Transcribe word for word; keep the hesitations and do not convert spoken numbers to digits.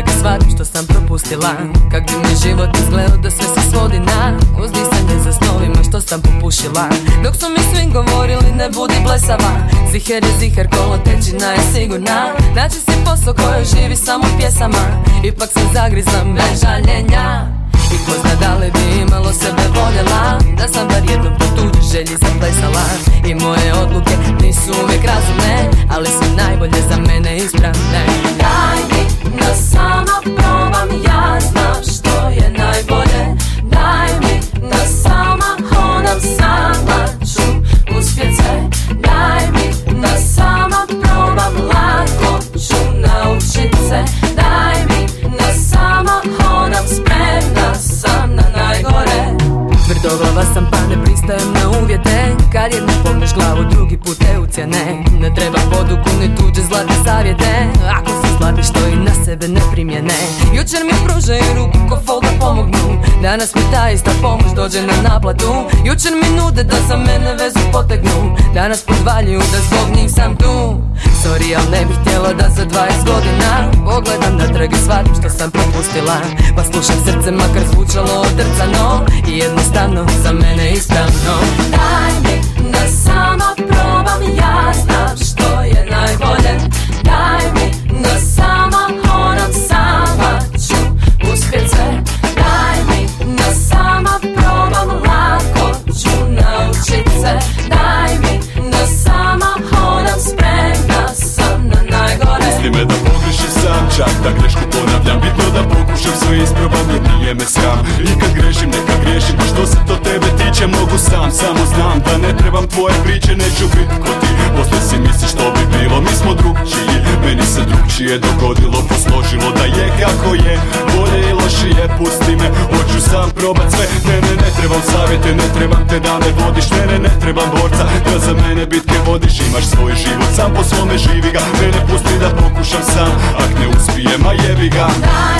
trage shvatim što sam propustila. Kak bi mi život izgledao da sve se svodi na uzdisanje za snovima što sam popušila. Dok su mi svi govorili ne budi blesava, ziher je ziher, kolotečina je sigurna. Naći si posao koji živi samo pjesama, ipak se zagrizam bez žaljenja. I ko zna da li bi imalo sebe voljela, da sam bar jednom po tuđi želji zaplesala. I moje odluke nisu uvijek razumne, ali su najbolje za mene ispravne. Daj mi da sama probam, ja znam što je najbolje. Daj mi da sama hodam, sama ću uspjet se. Daj mi da sama probam, lako ću naučit se. Daj mi da sama hodam, spremna sam na najgore. Tvrdoglava sam pa ne pristajem na uvjete, kad jednom pogneš glavu drugi put te ucijene. Ne treba poduku ni tuđe zlatne savjete, ako si zlati što i na sebe ne primjene. Jučer mi pružaju ruku ko fol da pomognu, danas mi ta ista pomoć dođe na naplatu. Jučer mi nude da za mene vezu potegnu, danas podvaljuju da zbog njih sam tu. Sorry, al ne bih htjela da za dvadeset godina pogledam natrag i shvatim što sam propustila. Pa slušam srce makar zvučalo otrcano i jednostavno za mene ispravno. Daj mi da sama probam, ja znam što je najbolje. Daj mi da sama hodam, sama ću uspjet se. Daj mi da sama probam, lako ću naučit se. Daj mi da sama hodam, spremna sam na najgore. Misli me da pogriješim sam, čak da grešku ponavljam. Bitno da pokušam sve isprobam jer nije me sram. I kad grešim neka griješim, pa što se to tebe tiče mogu sam. Samo znam da ne trebam tvoje priče, neću bit ko ti. Poslije si misliš što bi bilo, mi smo drugčiji. Meni se drugčije dogodilo, posložilo da je kako je. Bolje i lošije, pusti me, hoću sam probat sve. Ne, ne, ne trebam savjete, ne trebam te da me vodiš. Ne, ne, ne trebam borca, da za mene bitke vodiš. Imaš svoj život, sam po svome živi ga. Mene pusti da pokušam sam, ak ne uspijem, a jebi ga.